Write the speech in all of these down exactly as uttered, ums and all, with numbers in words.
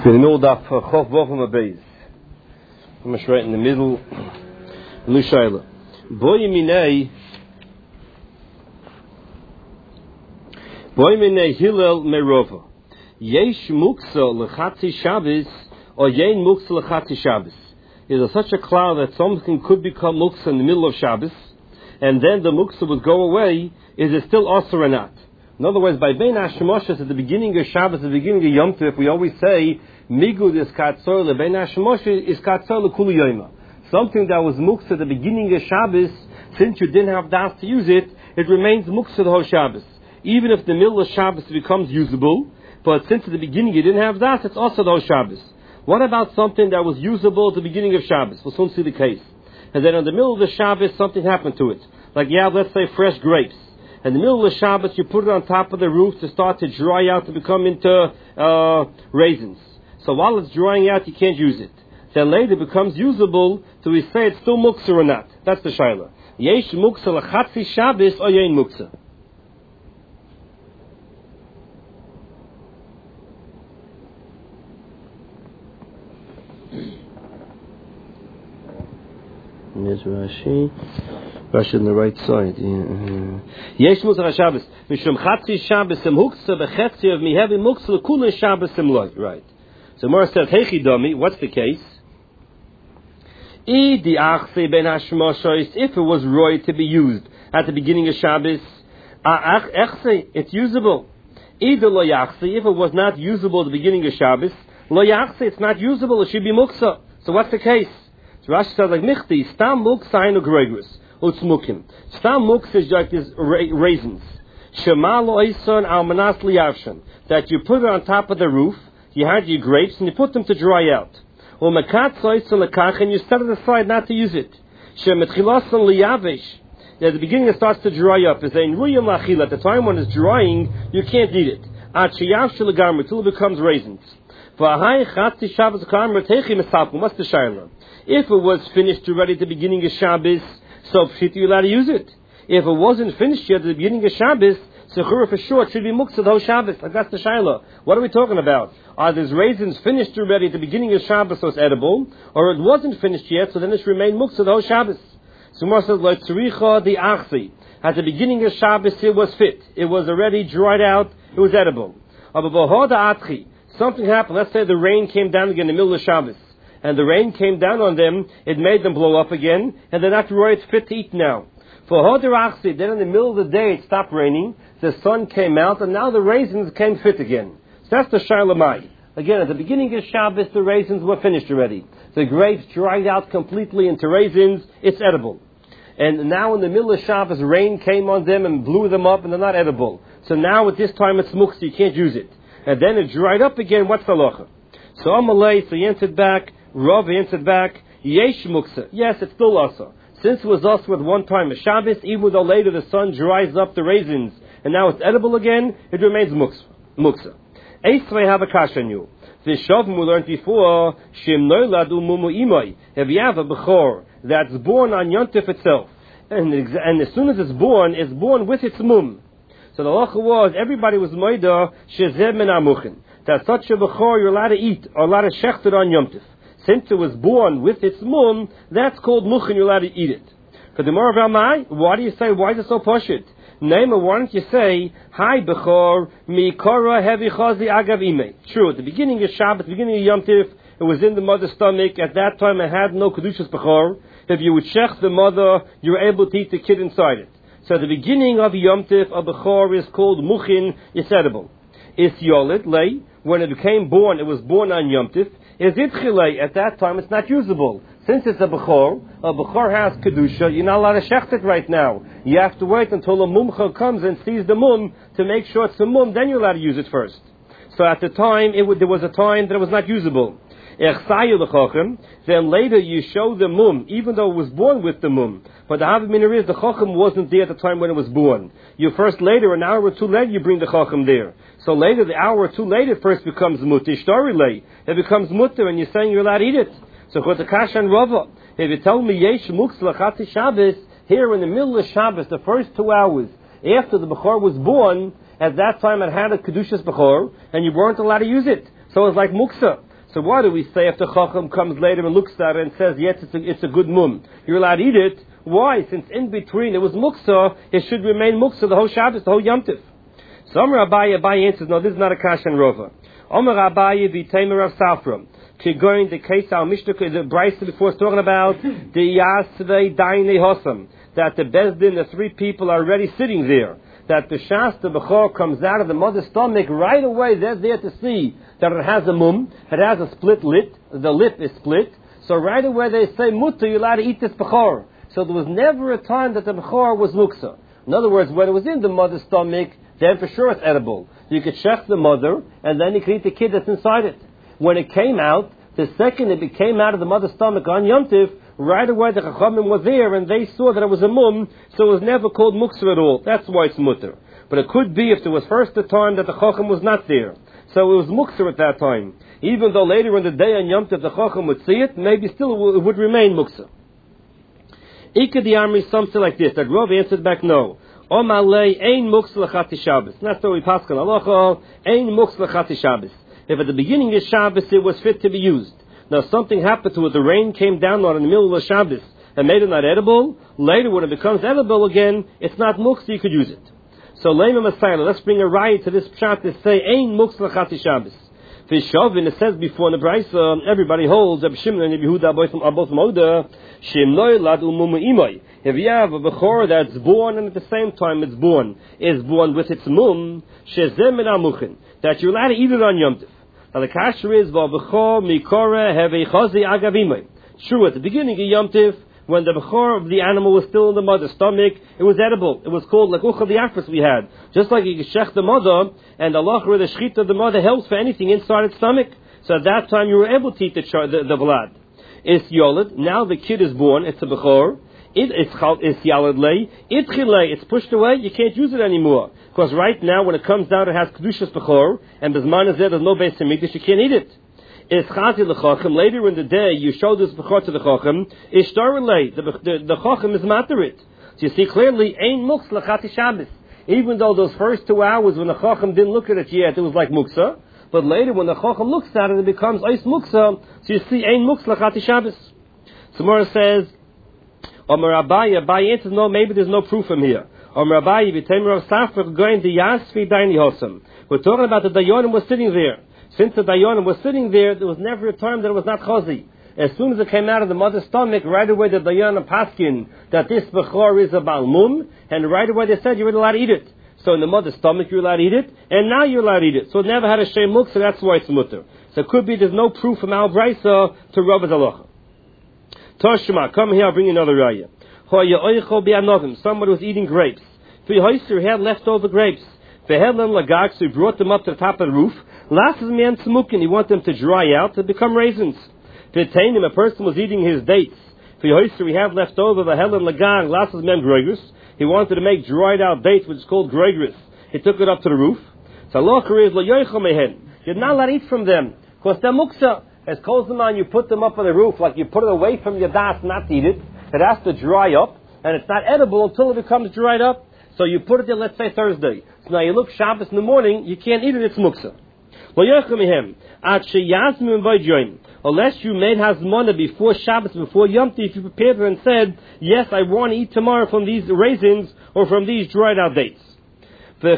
In the middle of Chof Bofim Abeis. I'm going to right in the middle. Lushaila. Boy minei. Boy minei Hillel Merova. Yesh muksa lechatzi Shabbos or yein muksa lechatzi Shabbos. Is there such a cloud that something could become muksa in the middle of Shabbos, and then the muksa would go away? Is it still osur or not? In other words, by Bein Hashemoshes at the beginning of Shabbos, at the beginning of Yom Tov, we always say Migud is katzor lebein Hashemoshes is katzor lekulu yoyma. Something that was muksa at the beginning of Shabbos, since you didn't have das to use it, it remains muksa the whole Shabbos. Even if the middle of Shabbos becomes usable, but since at the beginning you didn't have das, it's also the whole Shabbos. What about something that was usable at the beginning of Shabbos? We'll soon see the case. And then in the middle of the Shabbos, something happened to it. Like you have, let's say, fresh grapes. In the middle of the Shabbos, you put it on top of the roof to start to dry out, to become into uh, raisins. So while it's drying out, you can't use it. Then later it becomes usable, so we say it's still muksa or not. That's the shaila. Yesh muksa lechatzi Shabbos or yein muksa. There's Rashi. Rashi on the right side. Yesh muksa Shabbos. Mishum chatzi Shabbos im huksa bechetzi of mihevi muksa lekula Shabbos im loy. Right. So Mora says, Hechi Domi, what's the case? If it was roy to be used at the beginning of Shabbos, it's usable. If it was not usable at the beginning of Shabbos, it's not usable, it should be muksa. So what's the case? So Rashi says like Michti, Stam muksa inu gregus, utzmukim. Stam muksa is like these raisins. Shema lo oison al manas liyavshan. That you put it on top of the roof, you had your grapes and you put them to dry out. And you set it aside not to use it. At the beginning it starts to dry up. At the time when it's drying, you can't eat it. Until it becomes raisins. What's the shaila? If it was finished already at the beginning of Shabbos, so you're allowed to use it. If it wasn't finished yet at the beginning of Shabbos, Sechura for sure, it should be muksa the whole Shabbos. Like that's the shaila. What are we talking about? Are these raisins finished already at the beginning of Shabbos, so it's edible, or it wasn't finished yet, so then it's remained muksa the whole Shabbos? So Mor says, like tzricha the achsi. At the beginning of Shabbos, it was fit. It was already dried out. It was edible. Something happened. Let's say the rain came down again in the middle of Shabbos, and the rain came down on them. It made them blow up again, and they're not right. It's fit to eat now. For Hodar Achsi, then in the middle of the day it stopped raining, the sun came out, and now the raisins came fit again. So that's the Shaila Mai. Again, at the beginning of Shabbos, the raisins were finished already. The grapes dried out completely into raisins, it's edible. And now in the middle of Shabbos, rain came on them and blew them up, and they're not edible. So now at this time it's muksa, you can't use it. And then it dried up again, what's the halacha? So Amalei, so he answered back, Rav answered back, Yesh muksa. Yes, it's still also. Since it was also at one time a Shabbos, even though later the sun dries up the raisins, and now it's edible again, it remains muksa. Esrei have a kasha on you. This shavim we learned before, Shem noilad umumu imoi. If you have a bechor that's born on Yontif itself, and, and as soon as it's born, it's born with its mum. So the halacha was, everybody was moida, shezeh min amuchin. That such a bechor you're allowed to eat, or allowed to shecht it on Yontif. Since it was born with its mum, that's called muchin, you're allowed to eat it. For the Mor of Amai, why do you say, why is it so poshut? Name, why don't you say, Hi Bechor, mi kora hevi chazi agav ime. True, at the beginning of Shabbat, at the beginning of Yom Tif, it was in the mother's stomach. At that time, it had no kedushas Bechor. If you would shech the mother, you were able to eat the kid inside it. So at the beginning of Yom Tif, a Bechor is called muchin, it's edible. Is yolet, lay, when it became born, it was born on Yom Tif. Is itchilei, at that time, it's not usable. Since it's a Bechor, a Bechor has Kedusha, you're not allowed to shecht it right now. You have to wait until a Mumcha comes and sees the Mum to make sure it's a Mum, then you're allowed to use it first. So at the time, it would, there was a time that it was not usable. Then later you show the Mum, even though it was born with the Mum. But the Havamina is, the Chacham wasn't there at the time when it was born. You first later, an hour or two later, you bring the Chacham there. So later, the hour or two later, it first becomes Mutter. It becomes Mutter, and you're saying you're allowed to eat it. So Chotakash and Rava, if you tell me Yesh Muksa Lachatzi Shabbos, here in the middle of Shabbos, the first two hours after the Bechor was born, at that time it had a Kedushas Bechor, and you weren't allowed to use it. So it's like Muksa. So why do we say if the Chacham comes later and looks at it and says, yes, it's a, it's a good mum, you're allowed to eat it? Why? Since in between it was muksa, it should remain muksa the whole Shabbos, the whole Yom Tov. So Amar Abaye, Abaye answers, no, this is not a Kasha and Rova. Amar Abaye v'Tamer of Safra. Going the case our Mishnah, the Bryce before is talking about the Yasvei Dainei Hosam, that the Bezdin, the three people are already sitting there. That the Shas, the Bechor, comes out of the mother's stomach right away. They're there to see that it has a mum, it has a split lip, the lip is split. So right away they say, Mutter, you're allowed to eat this Bechor. So there was never a time that the Bechor was muksa. In other words, when it was in the mother's stomach, then for sure it's edible. You could check the mother, and then you could eat the kid that's inside it. When it came out, the second it came out of the mother's stomach on Yom Tov, right away the Chachamim was there and they saw that it was a mum, so it was never called muksa at all. That's why it's mutter. But it could be if there was first the time that the Chacham was not there. So it was muksa at that time. Even though later in the day on Yom Tov the Chacham would see it, maybe still it would, it would remain muksa. Ika the army something like this, that Rav answered back no. Omalei ein muksa l'chati Shabbos. That's the way we pass on halacha, ein muksa l'chati Shabbos. If at the beginning of Shabbos it was fit to be used, now something happened to it, the rain came down on it in the middle of Shabbos and made it not edible, later when it becomes edible again, it's not muksa, you could use it. So Lema Messiah, let's bring a riot to this pshat to say, Ein muksa l'chati Shabbos. Fishovin, it says before in the Brisa, everybody holds, Rabbi Shimon and Yehuda are both moda, Shimnoi lad umumu imoy. If you have a Bechor that's born and at the same time it's born, is born with its mum, shezem min amuchin, that you're allowed to eat it on Yom Tov. Now the kasher is, V'Bechor mikore hevei chazi agavimay. True, at the beginning of Yom Tov, when the Bechor of the animal was still in the mother's stomach, it was edible. It was called like Ucha the Afris we had. Just like you shech the mother, and Allah where the shechita of the mother helps for anything inside its stomach. So at that time you were able to eat the, the, the vlad. It's yolad, now the kid is born, it's a Bechor. It, it's it's yalad lei. Itchilei, it's pushed away, you can't use it anymore. Because right now when it comes out it has Kedushas Bechor, and Bezman is there, there's no base to meet this, you can't eat it. It's chazi l'chachim, later in the day you show this Bechor to the chachim, ishtarelei, the, the, the chachim is materit. So you see clearly, ein muks l'chati Shabbos. Even though those first two hours when the chachim didn't look at it yet, it was like muksa, but later when the chachim looks at it, it becomes ois muksa, so you see, ein muks l'chati Shabbos. Samora says, Amar Abaye, Abaye answers, no, maybe there's no proof from here. Amar Abaye, v'temer of Safra, going to Yasvi Daini Hosam. We're talking about the Dayanim was sitting there. Since the Dayanim was sitting there, there was never a time that it was not Chazi. As soon as it came out of the mother's stomach, right away the Dayanim paskin that this Bechor is a Balmum, and right away they said you're allowed to eat it. So in the mother's stomach you're allowed to eat it, and now you're allowed to eat it. So it never had a Shem Muk, so that's why it's mutter. So it could be there's no proof from Al Braisa to Rabbi Zalocha. Toshma, come here, I'll bring you another raya. Somebody was eating grapes. He had leftover grapes. So he brought them up to the top of the roof. Last is man smukin. He wanted them to dry out to become raisins. A person was eating his dates. He had leftover the helen lagang. Last is man gregris. He wanted to make dried out dates, which is called gregris. He took it up to the roof. So Allah is you're not allowed to eat from them because they're muksa. As Kozman, you put them up on the roof, like you put it away from your das, not to eat it. It has to dry up, and it's not edible until it becomes dried up. So you put it there, let's say Thursday. So now you look Shabbos in the morning, you can't eat it, it's muksa. Unless you made hazmana before Shabbos, before Yom Tov, if you prepared it and said, yes, I want to eat tomorrow from these raisins or from these dried out dates. The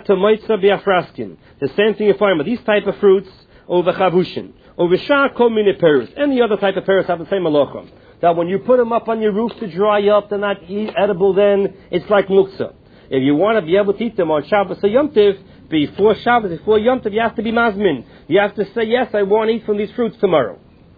same thing you find with these type of fruits, or the chavushin. Over shah kol mine pears. Any other type of pears have the same halacha. That when you put them up on your roof to dry up, they're not edible then, it's like muksa. If you want to be able to eat them on Shabbos or Yom Tov, before Shabbos, before Yom Tov, you have to be mazmin. You have to say, yes, I want to eat from these fruits tomorrow.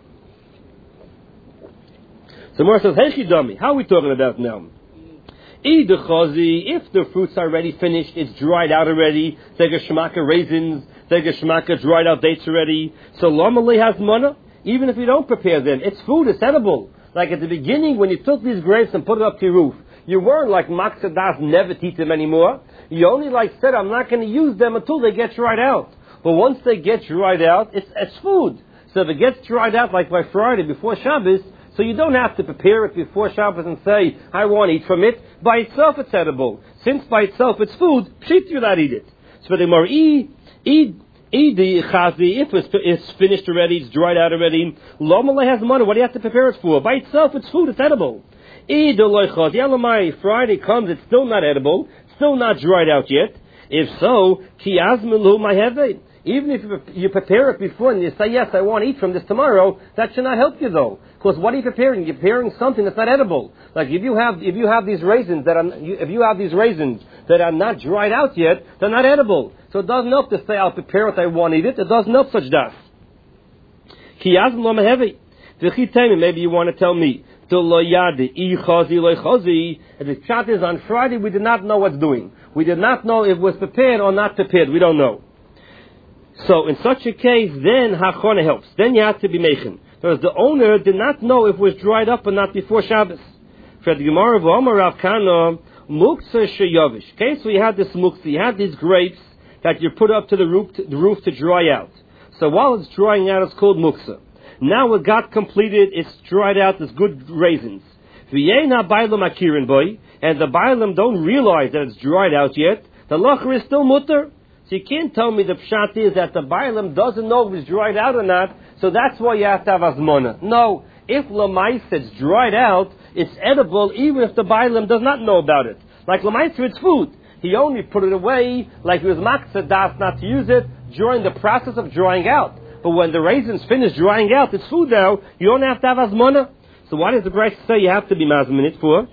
So Mor says, hey chidami, how are we talking about now? Either chazi, if the fruits are already finished, it's dried out already, take a shemaka raisins, take a shemaka dried out dates already. So Lamalei has mana, even if you don't prepare them, it's food, it's edible. Like at the beginning, when you took these grapes and put it up to your roof, you weren't like maksadas, never to eat them anymore. You only like said, I'm not going to use them until they get dried out. But once they get dried out, it's, it's food. So if it gets dried out like by Friday before Shabbos, so you don't have to prepare it before Shabbos and say, I want to eat from it. By itself it's edible. Since by itself it's food, pshit, you're not eat it. So the more eat, eat, Idi chazi, if it's, it's finished already, it's dried out already. Lomale has money. What do you have to prepare it for? By itself, it's food. It's edible. Idi loy chazi. Elamai, Friday comes, it's still not edible, still not dried out yet. If so, ki azmilu maheve. Even if you prepare it before and you say, yes, I want to eat from this tomorrow, that should not help you though. Because what are you preparing? You're preparing something that's not edible. Like if you have, if you have these raisins that are, if you have these raisins that are not dried out yet, they're not edible. So it doesn't help to say, I'll prepare it, I want to eat it. It doesn't help such das. Ki azm lo mehevi. Maybe you want to tell me, if the chat is on Friday, we did not know what's doing. We did not know if it was prepared or not prepared. We don't know. So in such a case, then hachona helps. Then you have to be mechin. Because the owner did not know if it was dried up or not before Shabbos. For the Gemara of Omer Rav Kana, muksa sheyavish. Okay, so you had this muksa, you had these grapes that you put up to the roof to, the roof to dry out. So while it's drying out, it's called muksa. Now it got completed, it's dried out, it's good raisins. V'yena bailam akirin boy, and the bailam don't realize that it's dried out yet, the lacher is still mutter. So you can't tell me the pshat is that the bailam doesn't know if it's dried out or not, so that's why you have to have azmona. No, if lamais it's dried out, it's edible even if the bailam does not know about it. Like lamais, it's food. He only put it away like he was maksa das not to use it during the process of drying out. But when the raisins finish drying out, it's food now. You don't have to have azmona. So why does the Brisa say you have to be mazmin it for?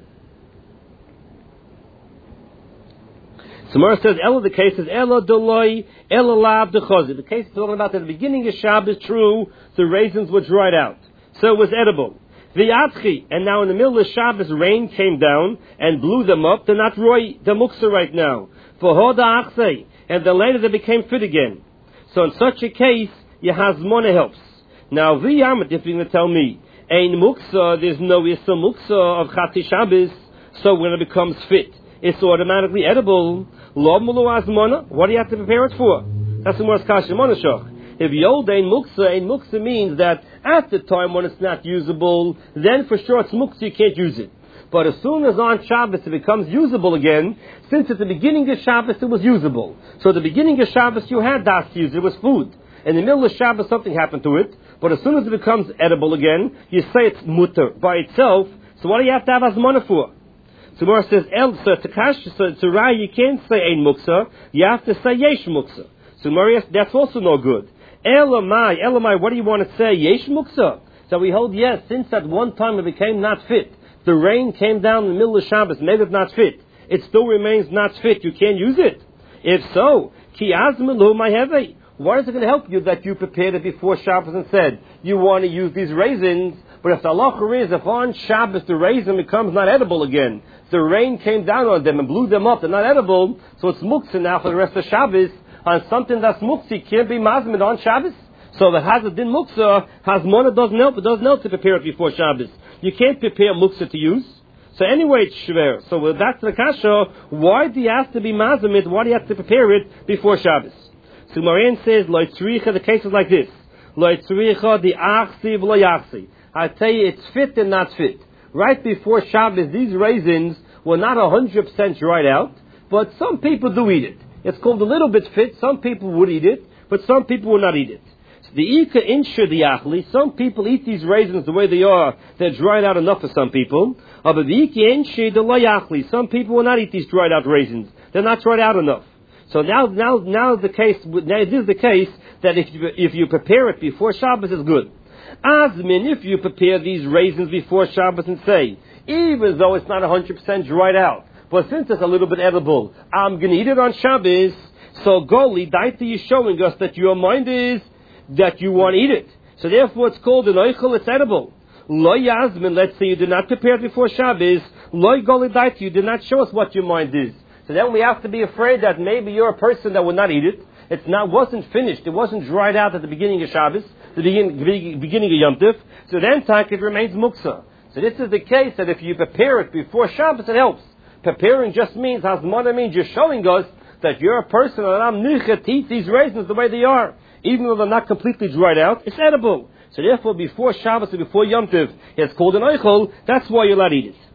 Samara says, Ella, the case is Ella Doloi, Ella Lab Dechozi. The case is talking about that at the beginning of Shabbos, true, the raisins were dried out. So it was edible. V'yatchi, and now in the middle of Shabbos, rain came down and blew them up. They're not roy, the muksa right now. For Hoda Achse, and then later they became fit again. So in such a case, Yehazmona helps. Now, V'yamet, if you're going to tell me, Ein muksa, there's no Issa muksa of Chati Shabbos, so when it becomes fit, it's automatically edible. Lo mulu azmona. What do you have to prepare it for? That's the more kasha monashach. If yod ein muksa, ein muksa means that at the time when it's not usable, then for sure it's muksa, you can't use it. But as soon as on Shabbos it becomes usable again, since at the beginning of Shabbos it was usable. So at the beginning of Shabbos you had das to use, it was food. In the middle of Shabbos something happened to it, but as soon as it becomes edible again, you say it's mutter by itself. So what do you have to have azmona for? So Mora says, El, so to kash, so to Rai, you can't say ein muksa, you have to say yesh muksa. So Mora, that's also no good. Elamai, Elamai, what do you want to say? Yesh muksa. So we hold, yes, since at one time it became not fit, the rain came down in the middle of Shabbos, made it not fit, it still remains not fit, you can't use it. If so, ki azmelu maheve. What is it going to help you that you prepared it before Shabbos and said, you want to use these raisins, but if the halacha is, if on Shabbos the raisin becomes not edible again, the rain came down on them and blew them up, they're not edible, so it's muktzah now for the rest of Shabbos, on something that's muktzah, can't be mazmid on Shabbos. So the hazard din muktzah, hazmona doesn't help, it doesn't help to prepare it before Shabbos. You can't prepare muktzah to use. So anyway, it's shver. So with that to the kasha, why do you have to be mazmid, why do you have to prepare it before Shabbos? So Marian says, lo tzricha, the case is like this. Lo tzricha di achsi v'lo yachsi. I tell you, it's fit and not fit. Right before Shabbos, these raisins were not one hundred percent dried out, but some people do eat it. It's called a little bit fit. Some people would eat it, but some people will not eat it. So the ika insha diachli, some people eat these raisins the way they are. They're dried out enough for some people. But the ika insha de layachli, some people will not eat these dried out raisins. They're not dried out enough. So now, now, now the case, now it is the case that if you, if you prepare it before Shabbos, it's good. Azmin, if you prepare these raisins before Shabbos and say, even though it's not one hundred percent dried out, but since it's a little bit edible, I'm going to eat it on Shabbos, so Goli, Daita is showing us that your mind is that you want to eat it. So therefore it's called an oichel, it's edible. Lo Yazmin, let's say you did not prepare it before Shabbos, Lo Goli Daita, you did not show us what your mind is. So then we have to be afraid that maybe you're a person that would not eat it. It's not, wasn't finished. It wasn't dried out at the beginning of Shabbos, the begin, beginning of Yom Tov. So then, tak, it remains muksa. So this is the case that if you prepare it before Shabbos, it helps. Preparing just means, hazmana means you're showing us that you're a person that I'm nicha to eat these raisins the way they are. Even though they're not completely dried out, it's edible. So therefore, before Shabbos and before Yom Tov, it's called an oichel. That's why you're allowed to eat it.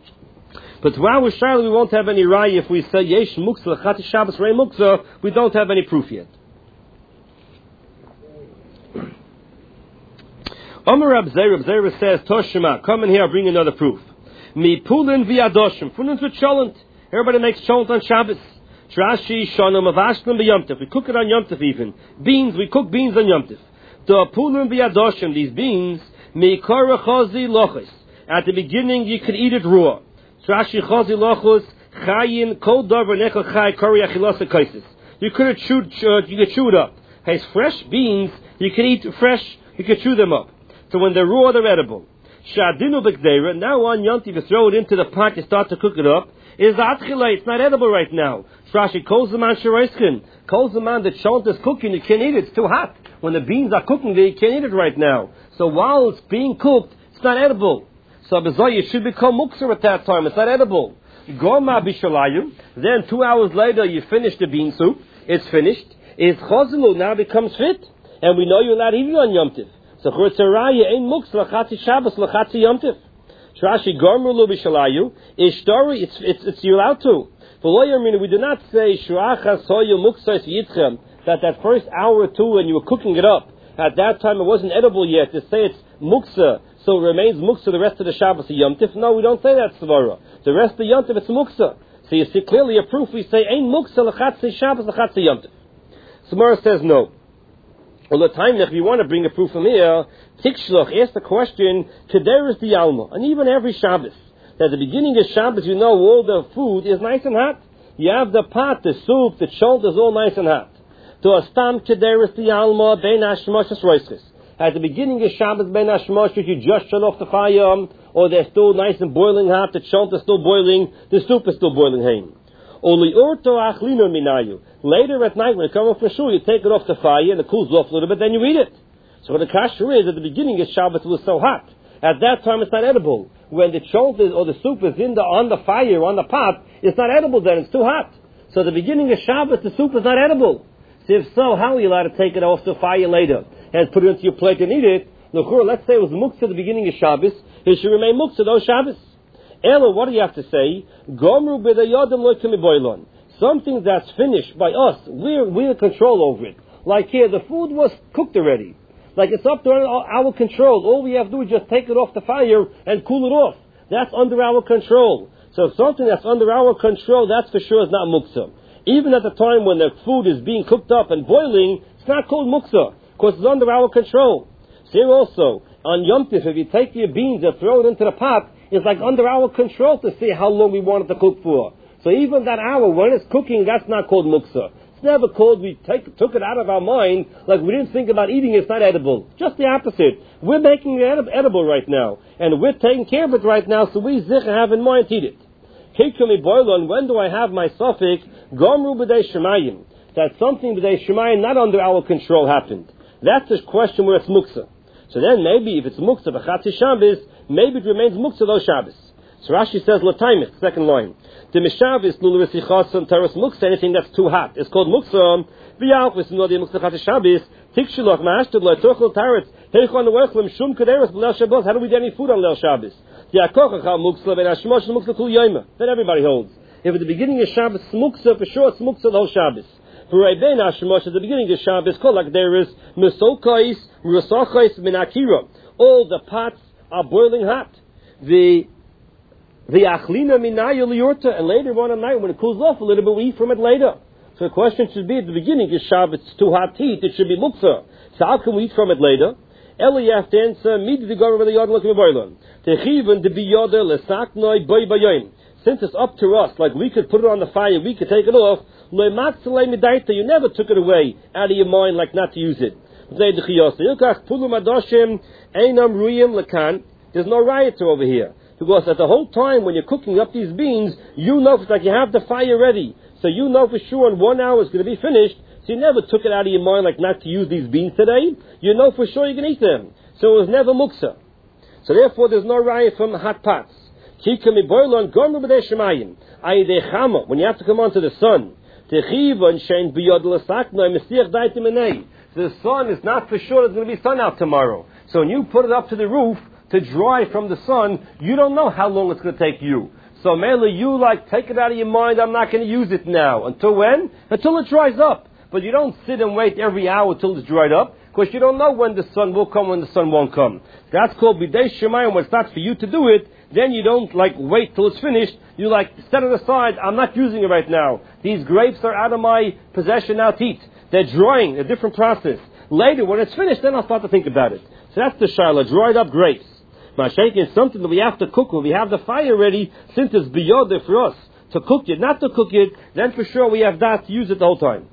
But to our Shaila, we won't have any rai if we say yesh muksa chati Shabbos rei muksa. We don't have any proof yet. Omer Rab Zera, Zera says, Toshima, come in here, I'll bring another proof. Mi pulin v'yadoshim, funins with cholent. Everybody makes cholent on Shabbos. Trashi, shana, mavashlim b'yomtiv. We cook it on Yomtiv even. Beans, we cook beans on Yomtiv. The pulin v'yadoshim, these beans, mi kara chazi lochis. At the beginning, you could eat it raw. Trashi chazi lochus, chayin, kol davar nechel chay, kari achilasa kaisis. You could chew, uh, you could chew it up. Has fresh beans, you can eat fresh, you can chew them up. So when they're raw, they're edible. Shadinu b'gdeira, now on Yontif, you throw it into the pot, you start to cook it up. Is atchila, it's not edible right now. Shrashi, kol zaman shiraiskin. Kol zaman, the chont is cooking, you can't eat it, it's too hot. When the beans are cooking, you can't eat it right now. So while it's being cooked, it's not edible. So b'zoy, it should become mukser at that time, it's not edible. Goma b'shalayu, then two hours later, you finish the bean soup, it's finished. Is chozilu, now becomes fit. And we know you're not eating on Yomtiv. So Churtzaraya ain't muks lachatzi Shabbos lachatzi Yomtiv. Trashi gormu lu b'shalayu is story. It's it's it's you're allowed to. For lawyer meaning we do not say shurachas hoyu muksais yitchem that that first hour or two when you were cooking it up at that time it wasn't edible yet to say it's muksa so it remains muksa the rest of the Shabbos of Yomtiv. No, we don't say that svara. The rest of Yomtiv it's muksa. So you see clearly a proof. We say ain't muksa lachatzi Shabbos lachatzi Yomtiv. Samara says no. Well, the time if you want to bring a proof from here, Tikshloch asked the question, Kederis the Alma, and even every Shabbos. At the beginning of Shabbos, you know all the food is nice and hot. You have the pot, the soup, the chont is all nice and hot. To Astam Kederis the Alma, Ben Hashmoshes Roiskes. At the beginning of Shabbos, Ben Hashmoshes, you just shut off the fire, or they're still nice and boiling hot, the chont is still boiling, the soup is still boiling haim. Later at night, when you come off the shul, you take it off the fire and it cools off a little bit, then you eat it. So what the kasher is, at the beginning of Shabbos it was so hot. At that time it's not edible. When the chont is, or the soup is in the, on the fire, on the pot, it's not edible then, it's too hot. So at the beginning of Shabbos, the soup is not edible. So if so, how are you allowed to take it off the fire later and put it into your plate and eat it? Let's say it was muktzah at the beginning of Shabbos, it should remain muktzah those Shabbos. Ella, what do you have to say? Gomru b'dayodim lo k'miboilon. Something that's finished by us, we're, we're in control over it. Like here, the food was cooked already. Like it's up to our, our control. All we have to do is just take it off the fire and cool it off. That's under our control. So something that's under our control, that's for sure is not muktzah. Even at the time when the food is being cooked up and boiling, it's not called muktzah, because it's under our control. So here also, on Yom Tif, if you take your beans and throw it into the pot, it's like under our control to see how long we want it to cook for. So even that hour, when it's cooking, that's not called muktzah. It's never called, we take, took it out of our mind, like we didn't think about eating it, it's not edible. Just the opposite. We're making it edible right now. And we're taking care of it right now, so we zich have in mind to eat it. Kikumi boilon, when do I have my suffix? Gomru b'dei shemayim. That something b'dei shemayim not under our control happened. That's the question where it's muktzah. So then maybe if it's muktzah b'chatzi Shabbos, maybe it remains muktzah those Shabbos. So Rashi says, Lataimis, second line. The Mishavis, Lulurisichasam, Teres Muktzah, anything that's too hot. It's called Muktzah. V'yalchvis, Nodi Muktzah Chatzi Shabbos, Tikshilach, Ma'ashtad, Lo'etochel, Taretz, Heichon, Wechlim, Shum, Kaderes, B'leil Shabbos. How do we get any food on Leil Shabbos? Ya'kochachal Muktzah, Ben Hashmosh, Muktzah Kul Yoyma. Then everybody holds. If at the beginning of Shabbos, Muktzah, for sure it's Muktzah the whole Shabbos. For Rabbein Hashmosh, at the beginning of Shabbos, called like there is Mesokais, Rusachais, Minakira. All the pots are boiling hot. The The achlina minaya liurta, and later on at night when it cools off a little bit, we eat from it later. So the question should be at the beginning is Shabbos too hot to eat, it should be muktzah. So how can we eat from it later? Eli you have to answer, mid the government of the yod looking boiling. Techivan de biyoda lesaknoi boy bayoim. Since it's up to us, like we could put it on the fire, we could take it off. Loimatzalei midaita, you never took it away out of your mind like not to use it. There's no riot over here. Because at the whole time when you're cooking up these beans, you know it's like you have the fire ready. So you know for sure in one hour it's going to be finished. So you never took it out of your mind like not to use these beans today. You know for sure you can eat them. So it was never muktzah. So therefore there's no riot from hot pots. When you have to come onto the sun. The sun is not for sure there's going to be sun out tomorrow. So when you put it up to the roof to dry from the sun, you don't know how long it's going to take you. So mainly you like take it out of your mind, I'm not going to use it now. Until when? Until it dries up. But you don't sit and wait every hour till it's dried up, because you don't know when the sun will come, when the sun won't come. That's called bidei shemayim. When it's not for you to do it, then you don't like wait till it's finished. You like set it aside. I'm not using it right now. These grapes are out of my possession now to eat. They're drying, a different process. Later, when it's finished, then I'll start to think about it. So that's the shaila, dried up grapes. Mashaykin is something that we have to cook when we have the fire ready, since it's biyodeh for us to cook it, not to cook it, then for sure we have that to use it the whole time.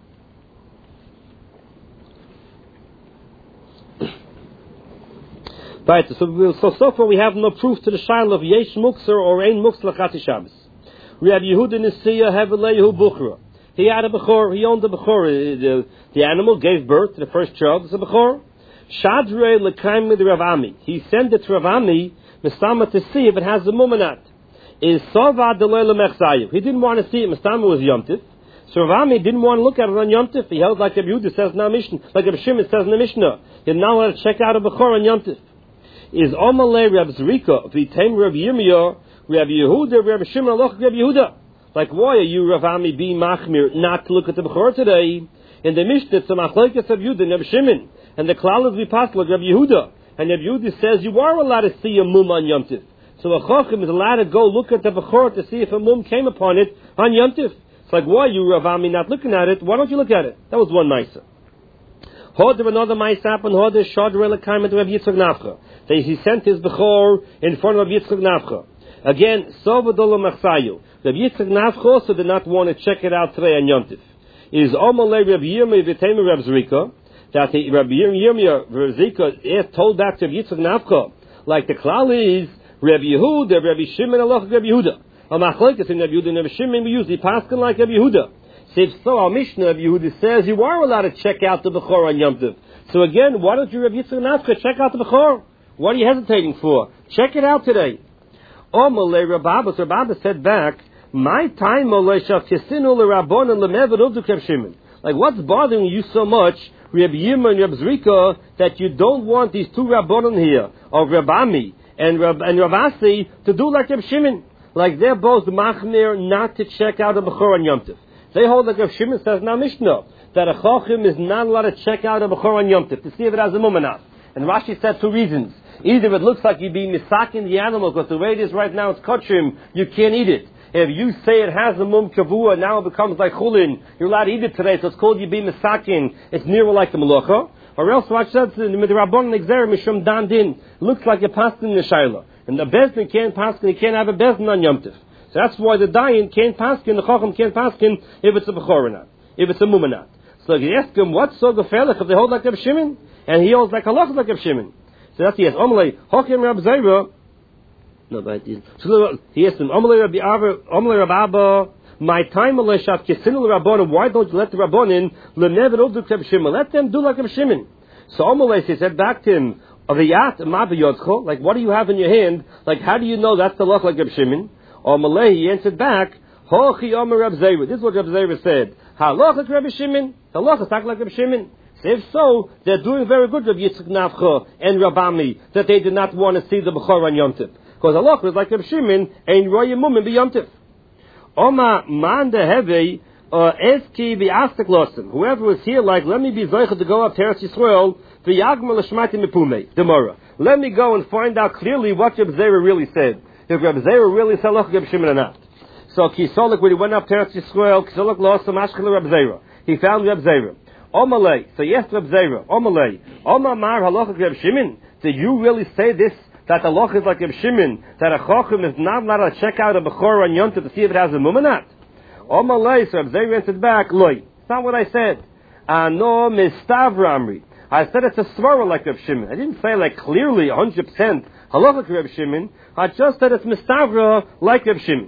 Right, so, we'll, so so far we have no proof to the shaila of yesh mukser or ein mukser l'chati Shabbos. We have Yehuda Nesiya Hevelehu Bukhra. He had a Bechor, he owned a Bechor. The, the animal gave birth to the first child as a Bechor. Shadre Lekaim with Rav Ami. He sent it to Rav Ami, Mistama, to see if it has a mumanat. Is Sova Delay Lemechzayu. He didn't want to see it, Mistama was Yomtiv. So Rav Ami didn't want to look at it on Yomtiv. He held like Rabbi Yehuda says in the Mishnah, like Rabbi Shimon says in the Mishnah. He now let to check out a Bechor on Yomtiv. Is Omalei Rab Zrika, Vitem Rab Yirmiyah, Rab Yehuda, Rab Shimon, Aloch Rab Yehuda. Like, why are you, Rav Ami, being machmir, not to look at the Bechor today? In the Mishnah, it's a machlekes of Yehuda and Rab Shimon, and the klal is vipasel of Rab Yehuda. And Rab Yehuda says you are allowed to see a mum on Yom Tiv. So a chacham is allowed to go look at the Bechor to see if a mum came upon it on Yom Tiv. It's like, why are you, Rav Ami, not looking at it? Why don't you look at it? That was one ma'isa. Hoder another ma'isa happened. Hoder shadre lekayim to Rab Yitzchak Nafcha. That he sent his Bechor in front of Rab Yitzchak Nafcha. Again, Sovadolo Machsayu. Rabbi Yitzchak Nafcha also did not want to check it out today on Yom Tiv. Is Omalei Rabbi Yirmiyah v'Teimer Rabbi Zrika, that the Rabbi Yirmiyah Zrika told back to Rabbi Yitzchak Nafcha, like the klal is Rabbi Yehuda, Rabbi Shimon, Aloch Rabbi Yehuda. A machlekes in Rabbi Yehuda and Rabbi Shimon we usually paskin like Rabbi Yehuda. So if so, our Mishnah Rabbi Yehuda says you are allowed to check out the Bechor on Yom Tiv. So again, why don't you Rabbi Yitzchak Nafcha check out the Bechor? What are you hesitating for? Check it out today. Omalei Rabba, so Rabba said back, my time, like what's bothering you so much, Rabbi Yirmiyah and Rabbi Zrika, that you don't want these two Rabbonim here, of Rabbi Ami and Rab, and Rav Asi, to do like Rabbi Shimon? Like they're both machmir not to check out a Bechor on Yom Tiv. They hold like Rabbi Shimon says in our Mishnah, that a Chachim is not allowed to check out a Bechor on Yom Tiv, to see if it has a mum or not. And Rashi said two reasons. Either it looks like you're being misakin the animal, because the way it is right now, it's kotchim, you can't eat it. If you say it has a mum kavua, now it becomes like chulin, you're allowed to eat it today, so it's called you being misakin, it's nearer like the malacha. Or else, Rashi said, with the Rabbon Nexer, Mishum Dan Din, looks like a paskin in the Shaila. And the Bezdin can't paskin, he can't have a Bezdin on Yom Tiv. So that's why the Dayan can't paskin, the Chacham can't paskin, if it's a Bechor or not, if it's a mum or not. So you ask him, what's so gefährlich if they hold like Reb Shimon? And he holds like halach like Reb Shimon. So that's he has. Omelei, Hokim Rab Zera. No, but so he asked him, Omelei Rabbi Abba, Omelei Rabbi Abba, my time Aleshat Kisinul Rabbonim, why don't you let the Rabbonim, Lenev and Reb Shimon, let them do like Reb Shimon. So Omelei, he said back to him, Aviyat Mabiyotcho, like what do you have in your hand? Like how do you know that's the halach like Reb Shimon? Omelei, he answered back, Hochi Omer Rab Zera. This is what Rab Zera said. Halach like Reb Shimon, halach is like Reb Shimon. If so, they're doing very good, Rabbi Yitzchak Nafcha and Rav Ami, that they did not want to see the Bechor on Yom Tiv. Because Allah is like Rabbi Shimon, and Roya Mumim be Yom Tiv. Oma man de heve, eski v'astek losim. Whoever was here, like, let me be zoicha to go up to Eretz Yisrael, v'yagma l'shmati mipumei, Demora. Let me go and find out clearly what Reb Zera really said. If Reb Zera really said Allah Reb Shimon or not. So Kisolik, when he went up to Eretz Yisrael, Kisolik lost some Ashkel Reb Zera. He found Reb Zera. Omalei, so yes, Reb Zera. Omalei, Omamar halacha Reb Shimon. Did you really say this? That the halacha is like Reb Shimon, that a chacham is not allowed to check out a bechor on Yom Tov to see if it has a mum or not? Omalei, so Reb Zera answered back, Loi. It's not what I said. Ano mistavra amri. I said it's a svara like Reb Shimon. I didn't say like clearly one hundred percent halacha Reb Shimon. I just said it's mistavra like Reb Shimon.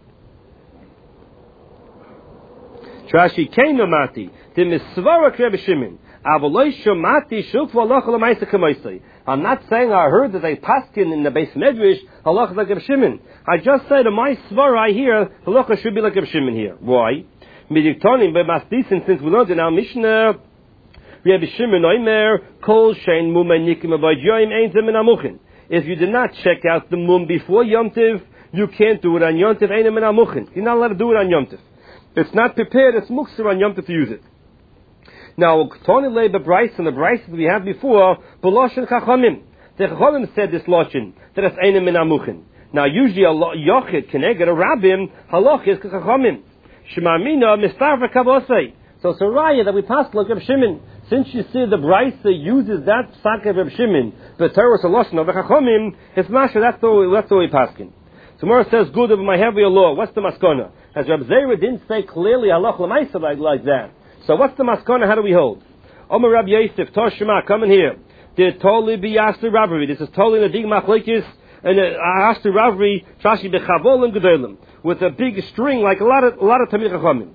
Trashi keino mati. The misvara Reb Shimon. I'm not saying I heard that they paskin in the Beis Medrash halacha like Reb Shimon. I just said in my svara I hear halacha should be like Reb Shimon here. Why? Midiktonim bemasdisin, since we learned in our Mishnah, Reb Shimon oimer kol shein mumay nikim abayjoyim ein zeh min amuchin. If you did not check out the mum before Yom Tiv, you can't do it on Yom Tiv. Ein min amuchin. You're not allowed to do it on Yom Tiv. It's not prepared. It's mukser on Yom Tiv to use it. Now, Tony lay the Bryce and the Bryce that we had before, Beloshin Chachamim. The Chachamim said this Loshin, that it's Einem Min Amuchin. Now, usually a Yochid Keneged, a Rabbim, Halach is Chachamim. Shemamina Mistavra Kavosei. So it's a raya that we pass like Reb Shimon. Since you see the Bryce uses that Psak of Reb Shimon, but Torah is a Loshin of the Chachamim, it's Masha, that's the way, that's the way Paskin. Tomorrow says, good of my heavier law. What's the maskona? As Reb Zera didn't say clearly halach l'maisa like, like that. So what's the maskona? How do we hold? Omer Rab Yosef, Toshima, come in here. Did totally be Ashti Ravri. This is totally in the Dig Machlekes and Ashti Ravri, Trashi Bechavol and Gedolim, with a big string like a lot of a lot of Tamil Chachamim.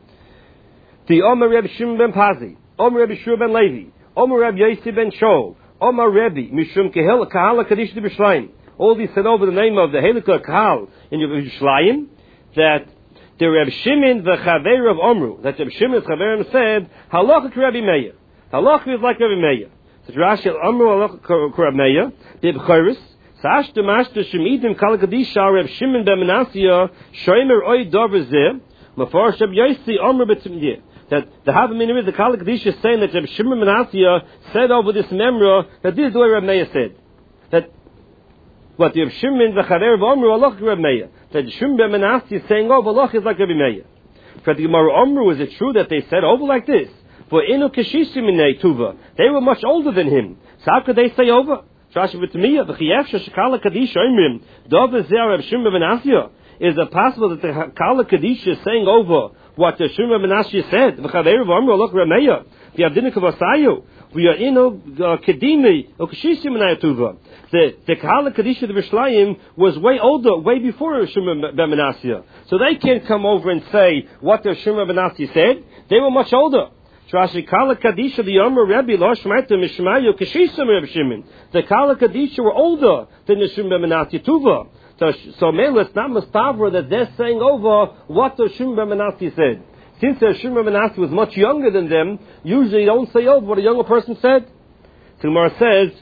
The Omer Reb Shimon ben Pazi, Omer Reb Shur ben Levi, Omer Reb Yosef ben Shol, Omer Rebbe, Mishum Kehel Kahala Kadish de B'Shleim. All these said over the name of the Helika Kahal in Yerushalayim, that the Reb Shimon, the Chaver of Omru, that Reb Shimon, the Chaverim said, Halacha Rabbi Meir. Halacha is like Rabbi Meir. So Rashi Omru Halacha Rabbi Meir, the B'Choris, Sash Demashta Shemidim Kal Kadisha Reb Shimon ben Menasiyah, Shomer Oy Dover Zeh, Mefarish Reb Yosi Omru B'Tzimdeh. That the Havamina is the Kal Kadisha is saying that Reb Shimon ben Menasiyah said over this memra that this is the way Reb Meir said. That But the Reb Shimon, the Chaver of Omru, Halach Reb Meir. That Shimon ben Menasiyah is saying over Halach is like Rabbi Meir. For the Gemara Omru, is it true that they said over like this? For Inu Keshishim Minei Tuva, they were much older than him. So how could they say over? Shashi V'Tamiyah, V'Chiyef Shekala Kadisha Omrim, Dov Zer Reb Shimon ben Menasiyah. Is it possible that the Kala Kadisha is saying over what the Shimon ben Menasiyah said? The Chaver of Omru, Halach Reb Meir. The Abdina Kavasayu. We are in Kedimi, Okeshishim Minei Tuva. The the Kahala Kadisha of the Bishlayim was way older, way before Shimon ben Menasiyah. So they can't come over and say what the Shimon ben Menasiyah said. They were much older. Trashi Kahala Kadisha the Yomer Rebbe Lo Shmaita Mishmayu Keshishim Reb Shimon. The Kahala Kadisha were older than the Shimon ben Menasiyah Tuva. So so Mela, it's not Mustavra that they're saying over what the Shimon ben Menasiyah said. Since the Shimon ben Menasiyah was much younger than them, usually they don't say over what a younger person said. So Gemara says,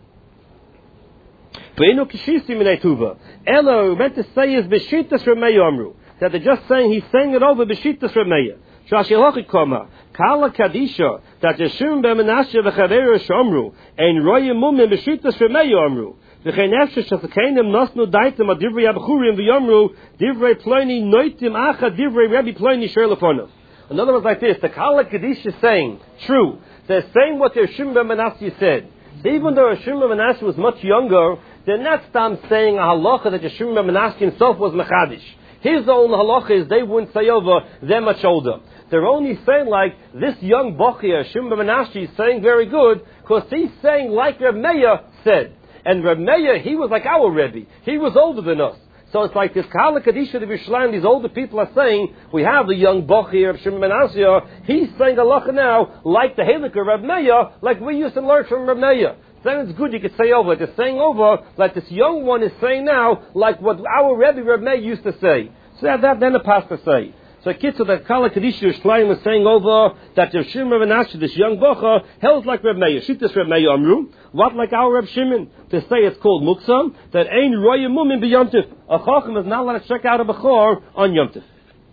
Elo meant to say is B'Shitas Reb Meir Amru, that they're just saying he's saying it over B'Shitas Reb Meir. Shashi Halachik Koma Kala Kadisha that the Shimon ben Menasiyah v'Chaver Shomru and Royim Mumim B'Shitas Reb Meir Amru. V'chein Efshe Shasakeinim Nosnu Daitim Ad Divrei Abchurim v'Yomru Divrei Ploni Noitim Acha Divrei Rebbe Ploni Sherlefonov. In other words, like this: the Kala Kadisha is saying true. They're saying what their Shimon ben Menasiyah said. Even though Shimon ben Menasiyah was much younger, they're not stam saying a halacha that Shimon ben Menasiyah himself was mechadish. His own halacha is they wouldn't say over, they're much older. They're only saying like, this young Bachir, Shimon ben Menasiyah, is saying very good, because he's saying like Reb Meir said. And Reb Meir, he was like our Rebbe. He was older than us. So it's like this Kala Kadisha de Bishlan, these older people are saying, we have the young Bachir of Shimon ben Menasiyah, he's saying halacha now, like the Halakha of Reb Meir, like we used to learn from Reb Meir. Then it's good you could say over. They're saying over, like this young one is saying now, like what our Rebbe Reb Meir used to say. So that, that then the pastor say. So Kitzel, that Kala Kadisha Shleim was saying over that the Shimon ben Menasiyah, this young Bacha, held like Reb Meir. Shittas Reb Meir Amru. What like our Reb Shimon? To say it's called Muksam, that ain't Roya Mumim be Yom Tif. A Chacham is not allowed to check out a Bechor on Yom Tif.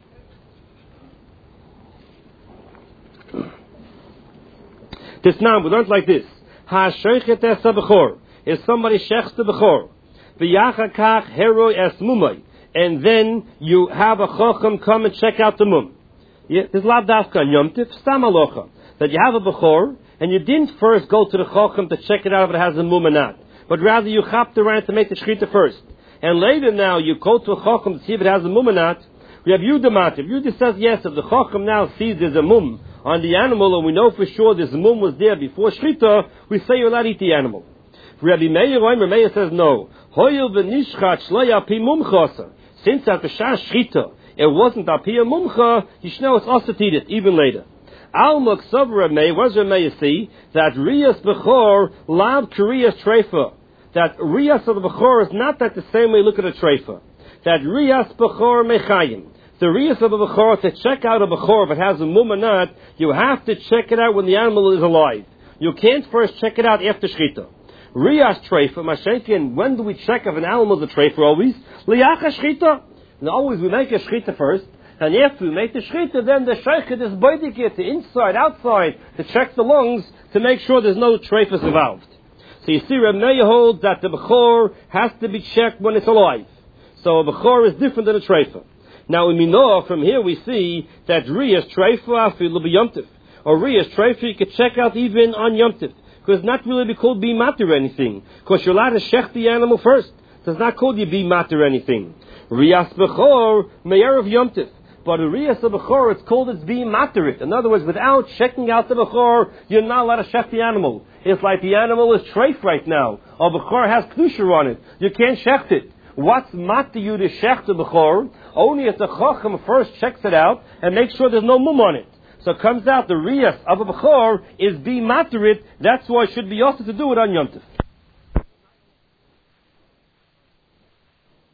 This now, we learned like this. Ha-sheichet es ha-bechor. If somebody shechs the bechor. V'yacha kach heroi es mumai. And then you have a chacham come and check out the mum. Yeah, there's lav dafka on Yom Tif, stam alocha. That you have a bechor, and you didn't first go to the chacham to check it out if it has a mum or not. But rather you chapped around to make the shechita first. And later now you go to a chacham to see if it has a mum or not. We have Yudah Mativ. Yudah says yes, if the chacham now sees there's a mum on the animal, and we know for sure this mum was there before shechita, we say you're allowed to eat the animal. Rabbi Meir, Rabbi Meir says no. Hoyel v'nishchat shloi al pi mumchasa. Since at the shah shechita it wasn't al pi mumcha, you know it's also to eat it even later. Al maksav Rabbi Meir, what does Rabbi Meir see? That riyas bechor lav kuriyas treifa. That riyas of the bechor is not that the same way you look at a treifa. That riyas bechor mechayim. The riyas of a bechor, to check out a bechor if it has a mum or not, you have to check it out when the animal is alive. You can't first check it out after shechita. Riyas treifa, mashenkin, when do we check if an animal is a treifa always? Liyacha shechita. And always we make a shechita first, And after we make the shechita, then the sheikhet is boidik it, the inside, outside, to check the lungs, to make sure there's no trephus involved. So you see, Reb Meir holds that the bechor has to be checked when it's alive. So a bechor is different than a treifa. Now in Minoah, from here we see that Riyas treifa afilu b'yomtiv. Or Riyas treifa you can check out even on yomtiv. Because it's not really be called be matter or anything. Because you're allowed to shech the animal first. It does not call you be matter or anything. Riyas bechor, me'er of yomtiv. But a Riyas of bechor, it's called it's being materit. In other words, without checking out the bechor, you're not allowed to shech the animal. It's like the animal is treif right now. Or bechor has klusher on it. You can't shech it. What's matter you to shech the bechor? Only if the chacham first checks it out and makes sure there's no mum on it. So it comes out the Riyas of a bechor is being materit. That's why it should be also to do it on Yom Tov.